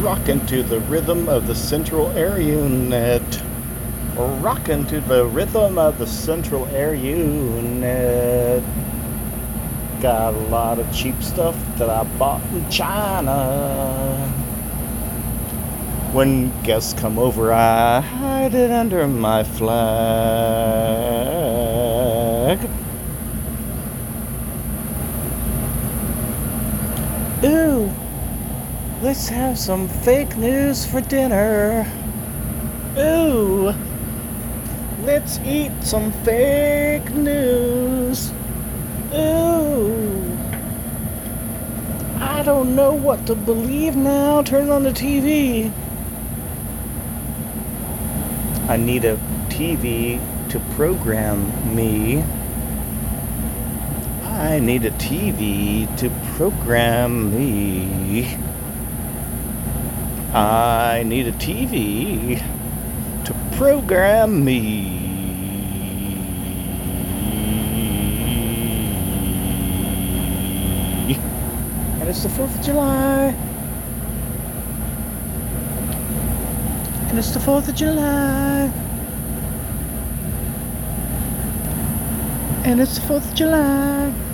Rockin' to the rhythm of the Central Air Unit. Rockin' to the rhythm of the Central Air Unit. Got a lot of cheap stuff that I bought in China. When guests come over, I hide it under my flag. Ooh, let's have some fake news for dinner. Ooh, let's eat some fake news. Ooh, I don't know what to believe now. Turn on the TV. I need a TV to program me. I need a TV to program me. I need a TV to program me. And it's the 4th of July. And it's the 4th of July. And it's the 4th of July.